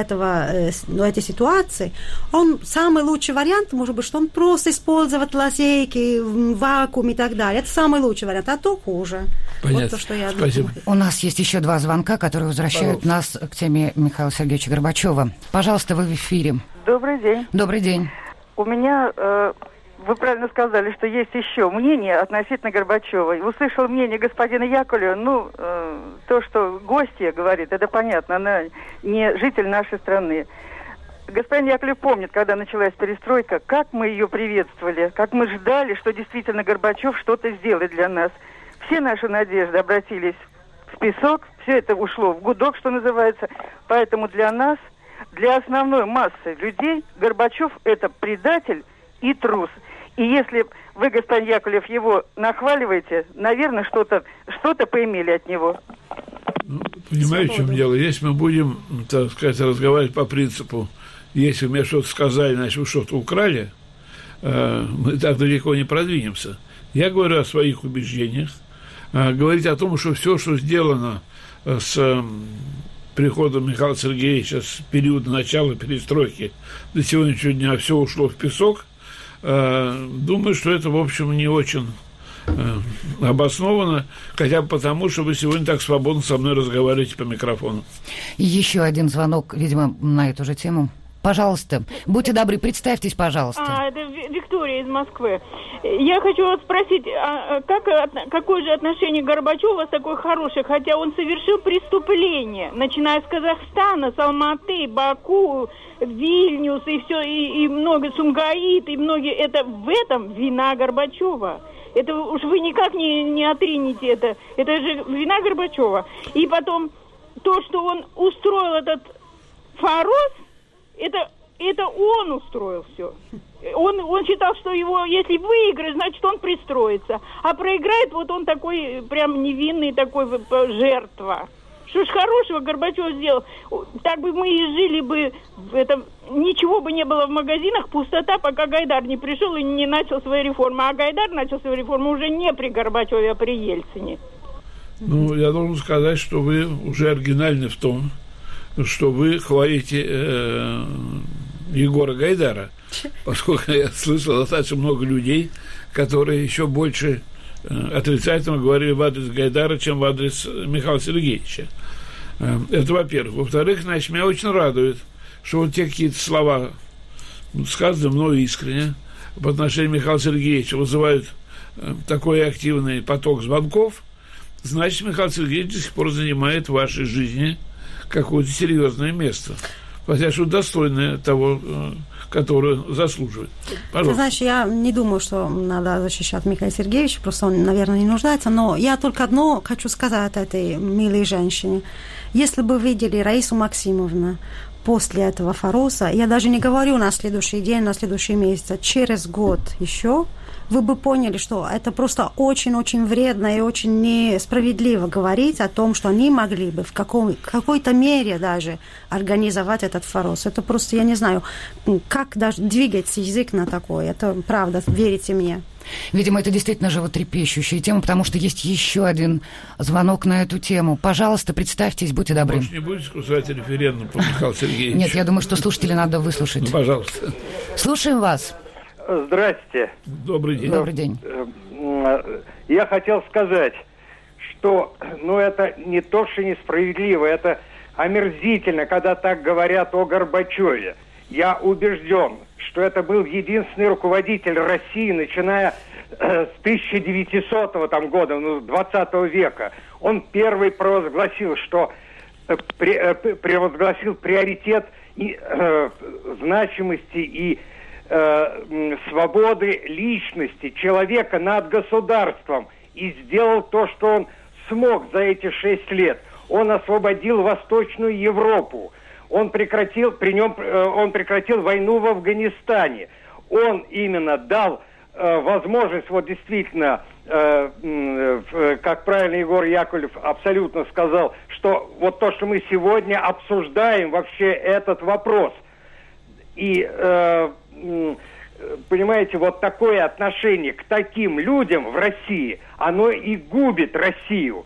Speaker 2: ситуации, он самый лучший вариант, может быть, что он просто использует лазейки, вакуум и так далее. Это самый лучший вариант, а то хуже.
Speaker 4: Понятно.
Speaker 2: Вот то, что я
Speaker 4: Спасибо.
Speaker 2: думаю.
Speaker 3: У нас есть еще 2 звонка, которые возвращают нас к теме Михаила Сергеевича Горбачева. Пожалуйста, вы в эфире.
Speaker 7: Добрый день.
Speaker 3: Добрый день.
Speaker 7: У меня, вы правильно сказали, что есть еще мнение относительно Горбачева. Услышал мнение господина Яковлева, то, что гостья говорит, это понятно, она не житель нашей страны. Господин Яковлев помнит, когда началась перестройка, как мы ее приветствовали, как мы ждали, что действительно Горбачев что-то сделает для нас. Все наши надежды обратились в песок, все это ушло в гудок, что называется. Поэтому для нас, для основной массы людей, Горбачев – это предатель и трус. И если вы, господин Яковлев, его нахваливаете, наверное, что-то поимели от него.
Speaker 4: Понимаете, в чем дело? Если мы будем, так сказать, разговаривать по принципу, если мне что-то сказали, значит, вы что-то украли, мы так далеко не продвинемся. Я говорю о своих убеждениях. Говорить о том, что все, что сделано с приходом Михаила Сергеевича с периода начала перестройки до сегодняшнего дня, все ушло в песок, думаю, что это, в общем, не очень обоснованно, хотя бы потому, что вы сегодня так свободно со мной разговариваете по микрофону.
Speaker 3: И еще один звонок, видимо, на эту же тему. Пожалуйста, будьте добры, представьтесь, пожалуйста.
Speaker 5: Это Виктория из Москвы. Я хочу вас спросить, какое же отношение Горбачева такое хорошее, хотя он совершил преступление, начиная с Казахстана, с Алматы, Баку, Вильнюс и все, и много Сумгаит, и многие. Это в этом вина Горбачева. Это уж вы никак не отринете это. Это же вина Горбачева. И потом то, что он устроил этот Фарос, это он устроил все. Он считал, что его, если выиграет, значит, он пристроится. А проиграет, вот он такой прям невинный, такой жертва. Что ж хорошего Горбачев сделал? Так бы мы и жили бы, ничего бы не было в магазинах, пустота, пока Гайдар не пришел и не начал свои реформы. А Гайдар начал свои реформы уже не при Горбачеве, а при Ельцине.
Speaker 4: Я должен сказать, что вы уже оригинальны в том, что вы хвалите Егора Гайдара, поскольку я слышал достаточно много людей, которые еще больше отрицательно говорили в адрес Гайдара, чем в адрес Михаила Сергеевича. Это, во-первых. Во-вторых, значит, меня очень радует, что вот те какие-то слова, сказанные мною искренне, по отношению Михаила Сергеевича вызывают такой активный поток звонков, значит, Михаил Сергеевич до сих пор занимает в вашей жизни какое-то серьезное место. Хотя что достойное того, которую заслуживает. Пожалуйста.
Speaker 2: Ты знаешь, я не думаю, что надо защищать Михаила Сергеевича, просто он, наверное, не нуждается, но я только одно хочу сказать этой милой женщине. Если бы вы видели Раису Максимовну после этого фароса, я даже не говорю на следующий день, на следующий месяц, через год еще, вы бы поняли, что это просто очень-очень вредно и очень несправедливо говорить о том, что они могли бы в какой-то мере даже организовать этот фарос. Это просто, я не знаю, как даже двигается язык на такое. Это правда, верите мне.
Speaker 3: Видимо, это действительно животрепещущая тема, потому что есть еще один звонок на эту тему. Пожалуйста, представьтесь, будьте добры.
Speaker 4: Может, не будете кусать референдум по Михаилу Сергеевичу?
Speaker 3: Нет, я думаю, что слушателей надо выслушать.
Speaker 4: Ну, пожалуйста.
Speaker 3: Слушаем вас.
Speaker 8: Здрасте.
Speaker 4: Добрый день.
Speaker 3: Добрый день.
Speaker 8: Я хотел сказать, что, это не то, что несправедливо, это омерзительно, когда так говорят о Горбачеве. Я убежден, что это был единственный руководитель России, начиная с 1900 года, 20 века. Он первый провозгласил, превозгласил приоритет значимости и свободы личности человека над государством и сделал то, что он смог за эти 6 лет. Он освободил Восточную Европу. Он прекратил войну в Афганистане. Он именно дал возможность, действительно, как правильно Егор Яковлев абсолютно сказал, что то, что мы сегодня обсуждаем, вообще этот вопрос. И понимаете, такое отношение к таким людям в России, оно и губит Россию.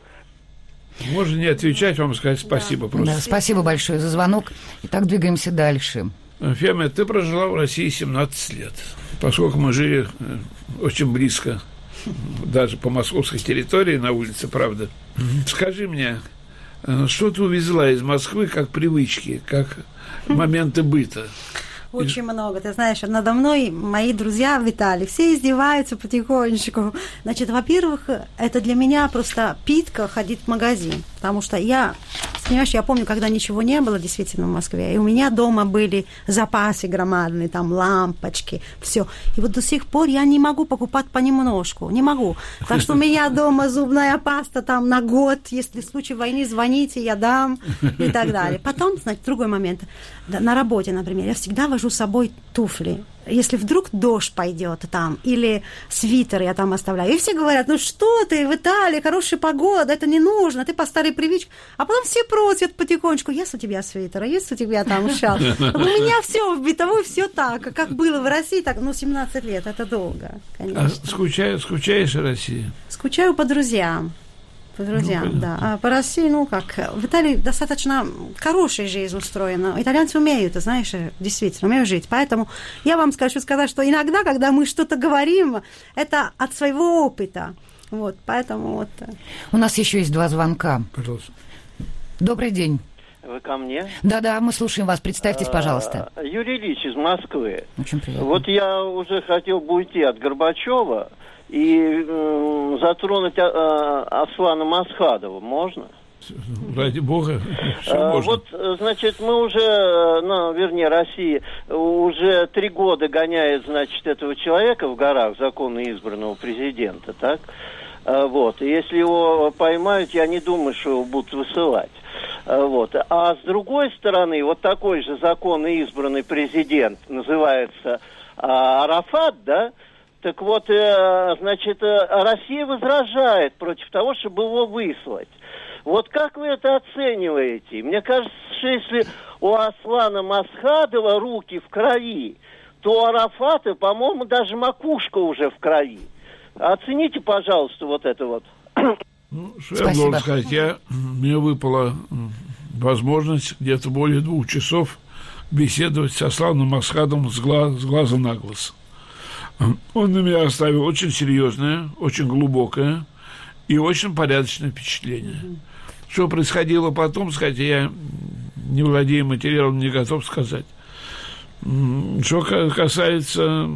Speaker 4: Можно не отвечать, вам сказать спасибо просто.
Speaker 3: Да, спасибо большое за звонок. Итак, двигаемся дальше.
Speaker 4: Фема, ты прожила в России 17 лет. Поскольку мы жили очень близко, даже по московской территории, на улице, правда. Скажи мне, что ты увезла из Москвы как привычки, как моменты быта?
Speaker 2: Очень много. Ты знаешь, надо мной мои друзья в Италии, все издеваются потихонечку. Значит, во-первых, это для меня просто питка ходить в магазин. Потому что понимаешь, я помню, когда ничего не было действительно в Москве, и у меня дома были запасы громадные, там лампочки, все. И до сих пор я не могу покупать понемножку, не могу. Так что у меня дома зубная паста там на год, если в случае войны звоните, я дам и так далее. Потом, значит, другой момент. На работе, например, я всегда вожу с собой туфли. Если вдруг дождь пойдет там, или свитер я там оставляю. И все говорят, что ты в Италии, хорошая погода, это не нужно, ты по старой привычке. А потом все просят потихонечку, есть у тебя свитер, есть у тебя там шал. У меня все в бытовой, все так, как было в России, так, 17 лет, это долго, конечно.
Speaker 4: А скучаешь о России?
Speaker 2: Скучаю по друзьям. По друзьям, да. А по России, в Италии достаточно хорошая жизнь устроена. Итальянцы умеют, знаешь, действительно, умеют жить. Поэтому я вам хочу сказать, что иногда, когда мы что-то говорим, это от своего опыта. Поэтому
Speaker 3: У нас еще есть 2 звонка.
Speaker 4: Пожалуйста.
Speaker 3: Добрый день.
Speaker 9: Вы ко мне?
Speaker 3: Да, мы слушаем вас. Представьтесь, пожалуйста.
Speaker 9: Юрий Ильич из Москвы.
Speaker 3: Очень приятно.
Speaker 9: Я уже хотел бы уйти от Горбачева и затронуть Аслана Масхадова. Можно?
Speaker 4: Ради бога, все можно.
Speaker 9: Значит, мы уже, Россия уже 3 года гоняет, этого человека в горах, законно избранного президента, так? И если его поймают, я не думаю, что его будут высылать. А с другой стороны, такой же законно избранный президент называется Арафат, да? Так Россия возражает против того, чтобы его выслать. Как вы это оцениваете? Мне кажется, что если у Аслана Масхадова руки в крови, то у Арафата, по-моему, даже макушка уже в крови. Оцените, пожалуйста, это.
Speaker 4: Что я должен сказать? Мне выпала возможность где-то более 2 часов беседовать с Асланом Масхадовым с глаза на глаз. Он на меня оставил очень серьезное, очень глубокое и очень порядочное впечатление. Что происходило потом, я не владею материалом, не готов сказать. Что касается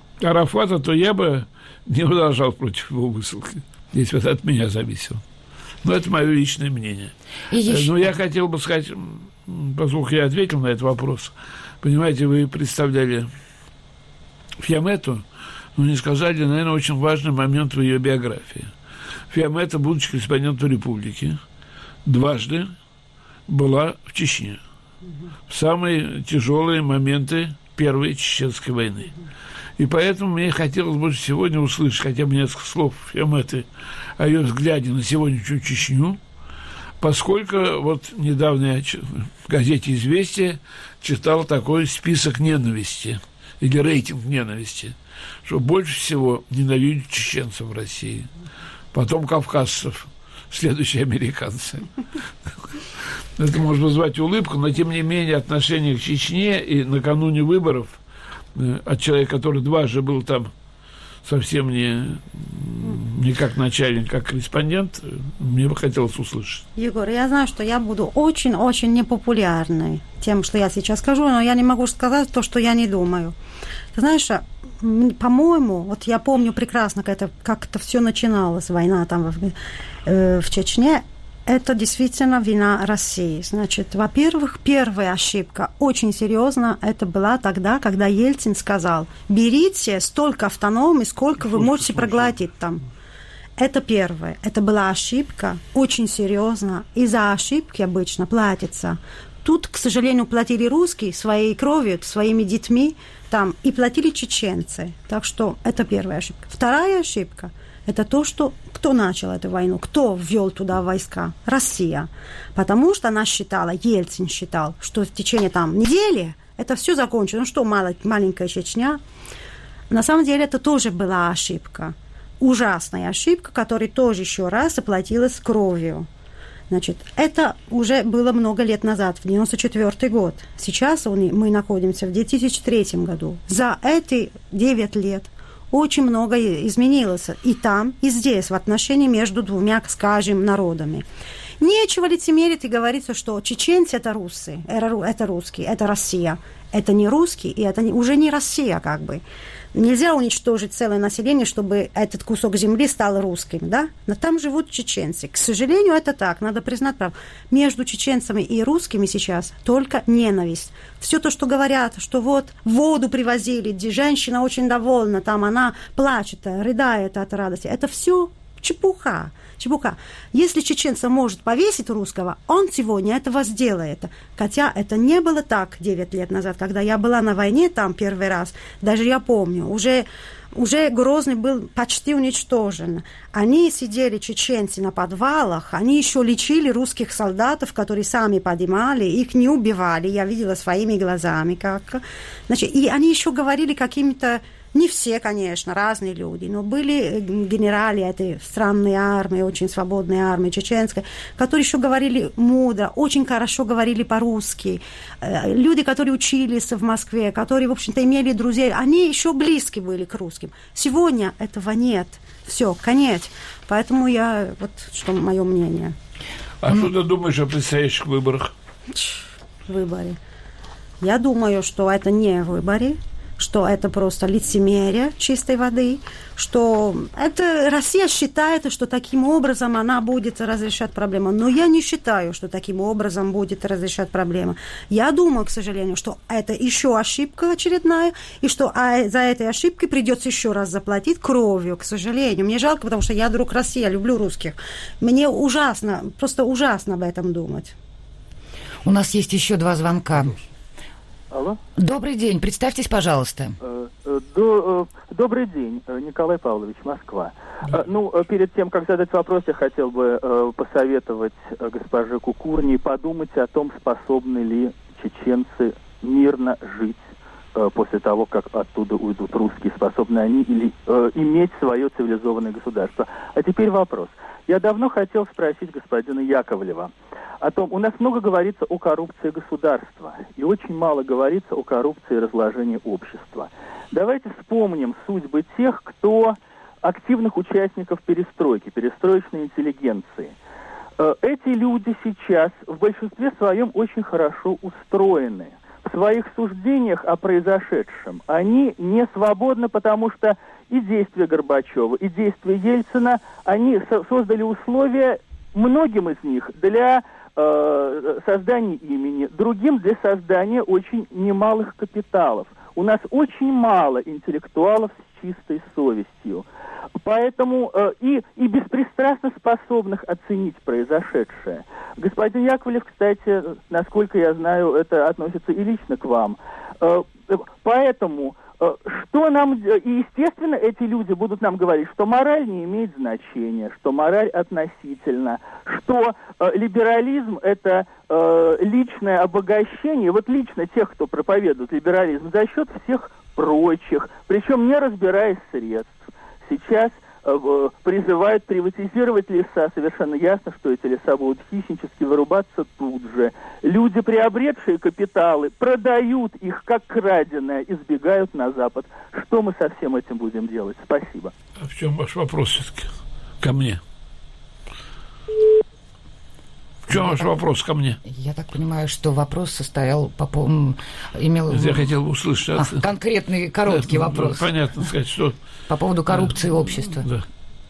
Speaker 4: Арафата, то я бы не возражал против его высылки, если это от меня зависело. Но это мое личное мнение. Но я хотел бы сказать, поскольку я ответил на этот вопрос, понимаете, вы представляли Фиаметту, но не сказали, наверное, очень важный момент в ее биографии. Фиаметта, будучи корреспондентом «Републики», дважды была в Чечне в самые тяжелые моменты Первой Чеченской войны. И поэтому мне хотелось бы сегодня услышать хотя бы несколько слов Фиаметты о ее взгляде на сегодняшнюю Чечню, поскольку вот недавно я в газете «Известия» читал такой список ненависти или рейтинг ненависти, что больше всего ненавидят чеченцев в России, потом кавказцев, следующие американцы. Это может вызвать улыбку, но тем не менее отношение к Чечне и накануне выборов от человека, который дважды был там совсем не как начальник, как корреспондент, мне бы хотелось услышать.
Speaker 2: Егор, я знаю, что я буду очень-очень непопулярной тем, что я сейчас скажу, но я не могу сказать то, что я не думаю. Ты знаешь, по-моему, вот я помню прекрасно, как это все начиналось, война там в Чечне. Это действительно вина России. Значит, во-первых, первая ошибка, очень серьезно, это была тогда, когда Ельцин сказал: берите столько автономии, сколько вы можете проглотить там. Это первое. Это была ошибка, очень серьезно. И за ошибки обычно платится. Тут, к сожалению, платили русские своей кровью, своими детьми там, и платили чеченцы. Так что это первая ошибка. Вторая ошибка – это то, что кто начал эту войну, кто ввел туда войска? Россия. Потому что она считала, Ельцин считал, что в течение там недели это все закончится. Ну что, маленькая Чечня. На самом деле это тоже была ошибка. Ужасная ошибка, которая тоже еще раз оплатилась кровью. Значит, это уже было много лет назад, в 1994 год. Сейчас мы находимся в 2003 году. За эти 9 лет очень многое изменилось и там, и здесь, в отношении между двумя, скажем, народами. Нечего лицемерить и говорить, что чеченцы – это русские, это Россия. Это не русские, и это уже не Россия, как бы. Нельзя уничтожить целое население, чтобы этот кусок земли стал русским, да? Но там живут чеченцы. К сожалению, это так, надо признать правду. Между чеченцами и русскими сейчас только ненависть. Все то, что говорят, что вот воду привозили, где женщина очень довольна, там она плачет, рыдает от радости. Это все чепуха. Если чеченца может повесить русского, он сегодня этого сделает. Хотя это не было так 9 лет назад, когда я была на войне там первый раз. Даже я помню, уже Грозный был почти уничтожен. Они сидели, чеченцы, на подвалах, они еще лечили русских солдатов, которые сами поднимали, их не убивали. Я видела своими глазами, как. Значит, и они еще говорили какими-то. Не все, конечно, разные люди, но были генералы этой странной армии, очень свободной армии чеченской, которые еще говорили мудро, очень хорошо говорили по-русски. Люди, которые учились в Москве, которые, в общем-то, имели друзей, они еще близки были к русским. Сегодня этого нет. Все, конец. Поэтому что мое мнение.
Speaker 4: А что ты думаешь о предстоящих выборах?
Speaker 2: Выборы. Я думаю, что это не выборы, что это просто лицемерие чистой воды, что это Россия считает, что таким образом она будет разрешать проблему. Но я не считаю, что таким образом будет разрешать проблему. Я думаю, к сожалению, что это еще ошибка очередная, и что за этой ошибкой придется еще раз заплатить кровью, к сожалению. Мне жалко, потому что я друг России, я люблю русских. Мне ужасно, просто ужасно об этом думать.
Speaker 3: У нас есть еще 2 звонка.
Speaker 10: Алло.
Speaker 3: Добрый день, представьтесь, пожалуйста.
Speaker 10: Добрый день, Николай Павлович, Москва. Перед тем, как задать вопрос, я хотел бы посоветовать госпоже Кукурни подумать о том, способны ли чеченцы мирно жить после того, как оттуда уйдут русские, способны они или иметь свое цивилизованное государство. А теперь вопрос. Я давно хотел спросить господина Яковлева о том, у нас много говорится о коррупции государства, и очень мало говорится о коррупции и разложении общества. Давайте вспомним судьбы тех, кто активных участников перестройки, перестроечной интеллигенции. Эти люди сейчас в большинстве своем очень хорошо устроены. В своих суждениях о произошедшем они не свободны, потому что и действия Горбачева, и действия Ельцина, они создали условия многим из них для создания имени, другим для создания очень немалых капиталов. У нас очень мало интеллектуалов с чистой совестью. Поэтому и беспристрастно способных оценить произошедшее. Господин Яковлев, кстати, насколько я знаю, это относится и лично к вам. Поэтому, что нам... И, естественно, эти люди будут нам говорить, что мораль не имеет значения, что мораль относительна, что либерализм – это личное обогащение, вот лично тех, кто проповедует либерализм, за счет всех прочих, причем не разбираясь средств. Сейчас призывают приватизировать леса. Совершенно ясно, что эти леса будут хищнически вырубаться тут же. Люди, приобретшие капиталы, продают их как краденое и сбегают на Запад. Что мы со всем этим будем делать? Спасибо.
Speaker 4: А в чем ваш вопрос все-таки ко мне? В чем ваш вопрос ко мне?
Speaker 3: Я так понимаю, что вопрос состоял имел...
Speaker 4: Я хотел бы услышать...
Speaker 3: конкретный, короткий вопрос.
Speaker 4: Понятно сказать, что...
Speaker 3: По поводу коррупции общества.
Speaker 4: Да.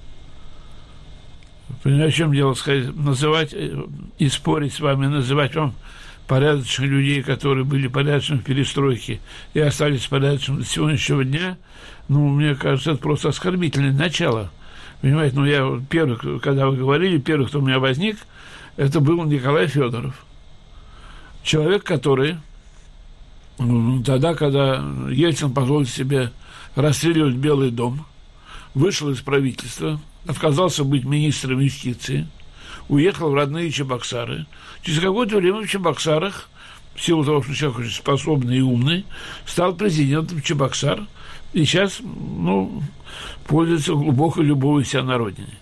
Speaker 4: Понимаете, в чем дело? Сказать, называть и спорить с вами, называть вам порядочных людей, которые были порядочными в перестройке и остались порядочными до сегодняшнего дня, мне кажется, это просто оскорбительное начало. Понимаете, я первый, когда вы говорили, первый, кто у меня возник, это был Николай Федоров. Человек, который тогда, когда Ельцин позволил себе расстреливать Белый дом, вышел из правительства, отказался быть министром юстиции, уехал в родные Чебоксары. Через какое-то время в Чебоксарах, в силу того, что человек очень способный и умный, стал президентом Чебоксар и сейчас, пользуется глубокой любовью себя на родине.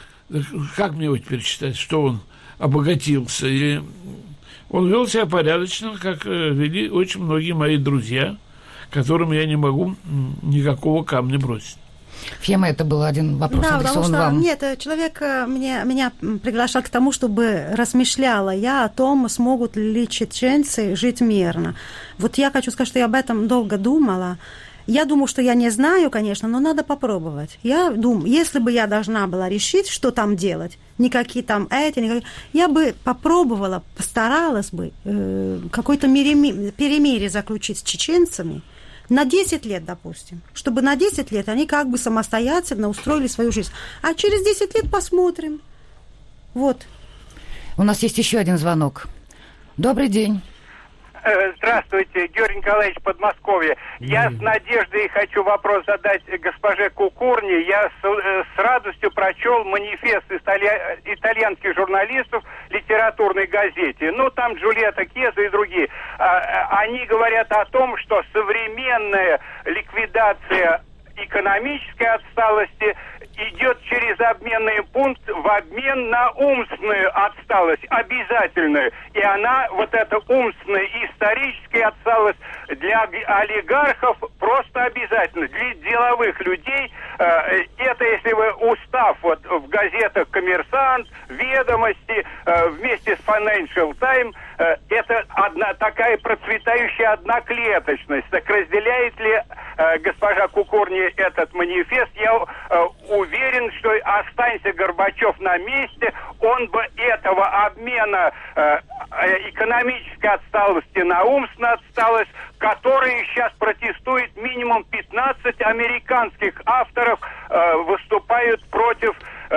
Speaker 4: Как мне его теперь считать, что он обогатился? Или он вел себя порядочно, как вели очень многие мои друзья, которым я не могу никакого камня бросить.
Speaker 3: Фема, это был один вопрос,
Speaker 2: да,
Speaker 3: адресован
Speaker 2: потому что,
Speaker 3: вам.
Speaker 2: Нет, человек меня приглашал к тому, чтобы размышляла я о том, смогут ли чеченцы жить мирно. Вот я хочу сказать, что я об этом долго думала. Я думаю, что я не знаю, конечно, но надо попробовать. Я думаю, если бы я должна была решить, что там делать, никакие там я бы попробовала, постаралась бы какое-то перемирие заключить с чеченцами на 10 лет, допустим, чтобы на 10 лет они как бы самостоятельно устроили свою жизнь. А через 10 лет посмотрим. Вот.
Speaker 3: У нас есть еще один звонок. Добрый день.
Speaker 11: Здравствуйте, Георгий Николаевич, Подмосковье. Я с надеждой хочу вопрос задать госпоже Кукурни. Я с радостью прочел манифест итальянских журналистов в литературной газете. Там Джульетта Кеза и другие. Они говорят о том, что современная ликвидация экономической отсталости идет через обменный пункт в обмен на умственную отсталость, обязательную. И она, вот эта умственная и историческая отсталость для олигархов просто обязательно. Для деловых людей это, если вы устав в газетах «Коммерсант», «Ведомости», вместе с Financial Times, это такая процветающая одноклеточность. Так разделяет ли госпожа Кукурни этот манифест? Я уверен, что останься Горбачев на месте, он бы этого обмена экономической отсталости на умственную отсталость, которые сейчас протестует минимум 15 американских авторов, выступают против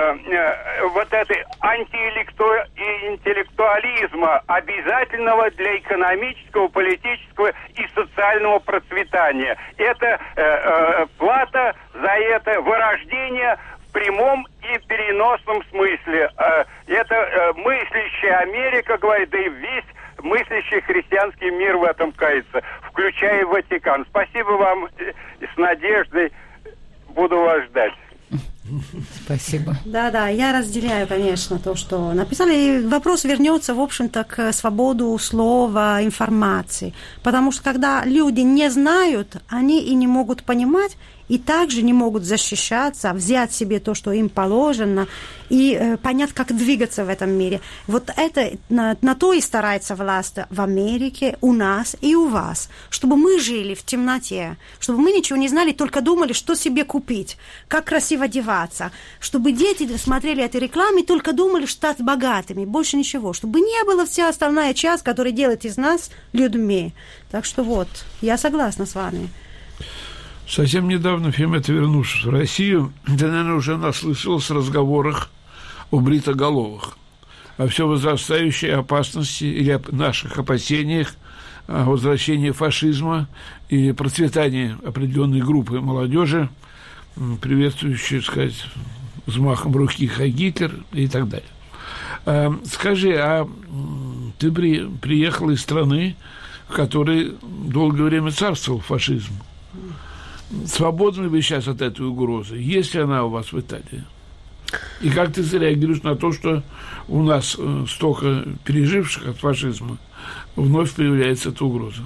Speaker 11: вот этой антиинтеллектуализма, обязательного для экономического, политического и социального процветания. Это плата за это вырождение в прямом и переносном смысле. Это мыслящая Америка, говорит, да и весь мыслящий христианский мир в этом кается, включая Ватикан. Спасибо вам, с надеждой буду вас ждать.
Speaker 3: Спасибо.
Speaker 2: Да, я разделяю, конечно, то, что написали. И вопрос вернется, в общем-то, к свободу слова, информации. Потому что, когда люди не знают, они и не могут понимать, и также не могут защищаться, взять себе то, что им положено, и понять, как двигаться в этом мире. Вот это на то и старается власть в Америке, у нас и у вас, чтобы мы жили в темноте, чтобы мы ничего не знали, только думали, что себе купить, как красиво одеваться, чтобы дети смотрели эти рекламы и только думали, что стать богатыми, больше ничего, чтобы не было вся остальная часть, которая делает из нас людьми. Так что вот, я согласна с вами.
Speaker 4: Совсем недавно, Фемет, вернувшись в Россию, ты, наверное, уже наслышалась в разговорах о бритоголовых, о все возрастающей опасности или о наших опасениях о возвращении фашизма и процветании определенной группы молодежи, приветствующей, так сказать, взмахом руки «Хай Гитлер» и так далее. Скажи, а ты приехала из страны, в которой долгое время царствовал фашизм. Свободны ли вы сейчас от этой угрозы? Есть ли она у вас в Италии? И как ты зареагируешь на то, что у нас столько переживших от фашизма вновь появляется эта угроза?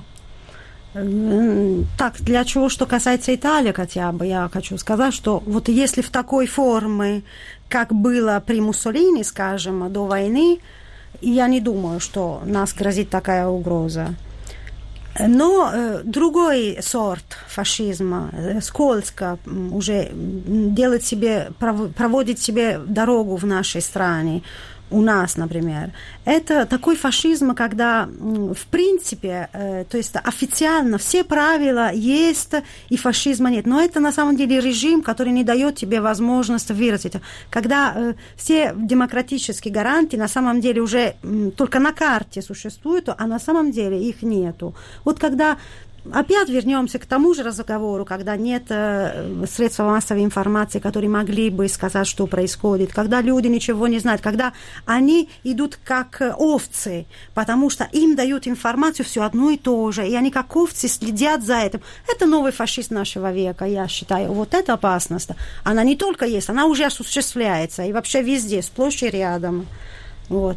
Speaker 2: Так, для чего, что касается Италии хотя бы, я хочу сказать, что вот если в такой форме, как было при Муссолини, скажем, до войны, я не думаю, что нас грозит такая угроза. Но другой сорт фашизма, скользко уже проводит себе дорогу в нашей стране, у нас, например. Это такой фашизм, когда, в принципе, то есть официально все правила есть, и фашизма нет. Но это на самом деле режим, который не дает тебе возможность выразить. Когда все демократические гарантии на самом деле уже только на карте существуют, а на самом деле их нету. Вот когда опять вернемся к тому же разговору, когда нет средств массовой информации, которые могли бы сказать, что происходит, когда люди ничего не знают, когда они идут как овцы, потому что им дают информацию все одно и то же, и они как овцы следят за этим. Это новый фашизм нашего века, я считаю. Вот эта опасность, она не только есть, она уже осуществляется, и вообще везде, сплошь и рядом. Вот.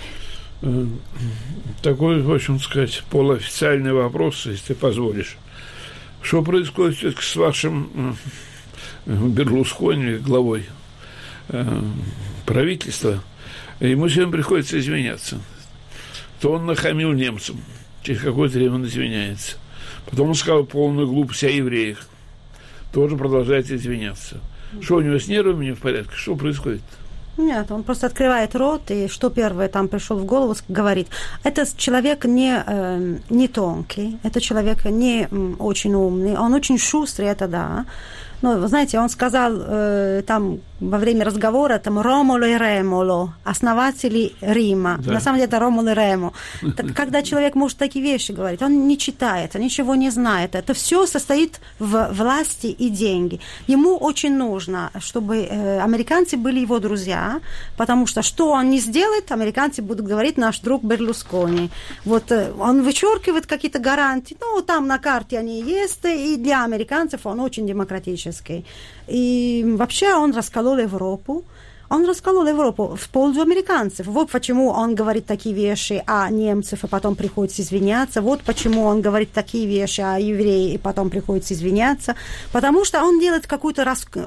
Speaker 4: Такой, в общем сказать, полуофициальный вопрос, если ты позволишь. Что происходит с вашим Берлускони, главой правительства? Ему сегодня приходится извиняться. То он нахамил немцам, через какое-то время он извиняется. Потом он сказал полную глупость о евреях. Тоже продолжает извиняться. Что у него с нервами не в порядке? Что происходит?
Speaker 2: Нет, он просто открывает рот, и что первое там пришло в голову, говорит. Это человек не тонкий, это человек не очень умный, он очень шустрый, это да. Но, вы знаете, он сказал там во время разговора, там, Ромуло и Ремуло, основатели Рима. Да. На самом деле это Ромуло и Ремо. Когда человек может такие вещи говорить, он не читает, ничего не знает. Это все состоит в власти и деньги. Ему очень нужно, чтобы американцы были его друзья, потому что он не сделает, американцы будут говорить, наш друг Берлускони. Вот он вычеркивает какие-то гарантии, там на карте они есть, и для американцев он очень демократический. И вообще он расколол Европу. Он расколол Европу в пользу американцев. Вот почему он говорит такие вещи о немцах, и потом приходится извиняться. Вот почему он говорит такие вещи о евреях, и потом приходится извиняться. Потому что он делает какую-то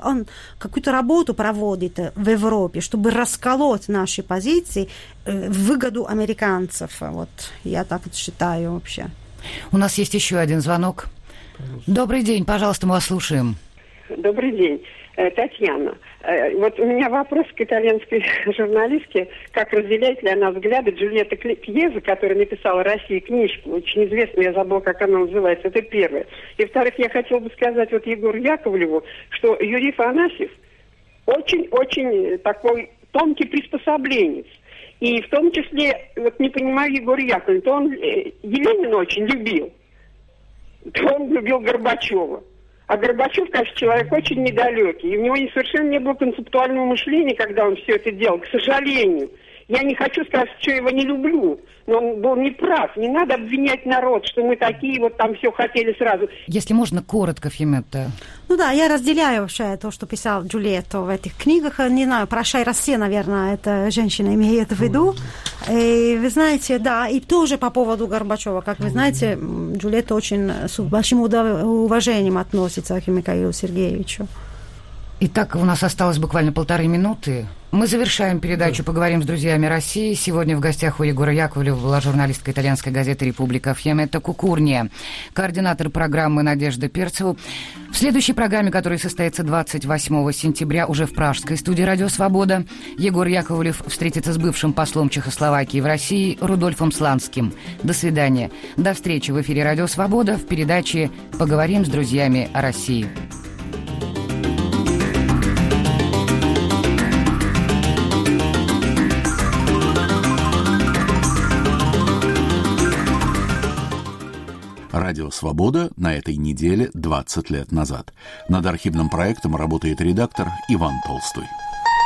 Speaker 2: работу проводит в Европе, чтобы расколоть наши позиции в выгоду американцев. Вот я так считаю вообще.
Speaker 3: У нас есть еще один звонок. Добрый день, пожалуйста, мы вас слушаем.
Speaker 12: Добрый день. Татьяна, вот у меня вопрос к итальянской журналистке, как разделяет ли она взгляды Джульетты Кьеза, которая написала о России книжку, очень известную, я забыла, как она называется, это первое. И, во-вторых, я хотела бы сказать вот Егору Яковлеву, что Юрий Афанасьев очень-очень такой тонкий приспособленец. И в том числе, вот не понимаю Егора Яковлева, то он Еленина очень любил, то он любил Горбачева. А Горбачев, конечно, человек очень недалекий. И у него совершенно не было концептуального мышления, когда он все это делал, к сожалению. Я не хочу сказать, что я его не люблю, но он был неправ. Не надо обвинять народ, что мы такие вот там все хотели сразу.
Speaker 3: Если можно, коротко, Фиметта.
Speaker 2: Ну да, я разделяю вообще то, что писал Джульетто в этих книгах. Не знаю, «Прощай, Россия», наверное, эта женщина имеет в виду. И вы знаете, да, и тоже по поводу Горбачева. Как вы знаете, Джульетто очень с большим уважением относится к Михаилу Сергеевичу.
Speaker 3: Итак, у нас осталось буквально 1,5 минуты. Мы завершаем передачу «Поговорим с друзьями России». Сегодня в гостях у Егора Яковлева была журналистка итальянской газеты «Република» Фьемета Кукурния, координатор программы Надежда Перцева. В следующей программе, которая состоится 28 сентября уже в пражской студии «Радио Свобода», Егор Яковлев встретится с бывшим послом Чехословакии в России Рудольфом Сланским. До свидания. До встречи в эфире «Радио Свобода» в передаче «Поговорим с друзьями о России».
Speaker 1: Радио «Свобода» на этой неделе 20 лет назад. Над архивным проектом работает редактор Иван Толстой.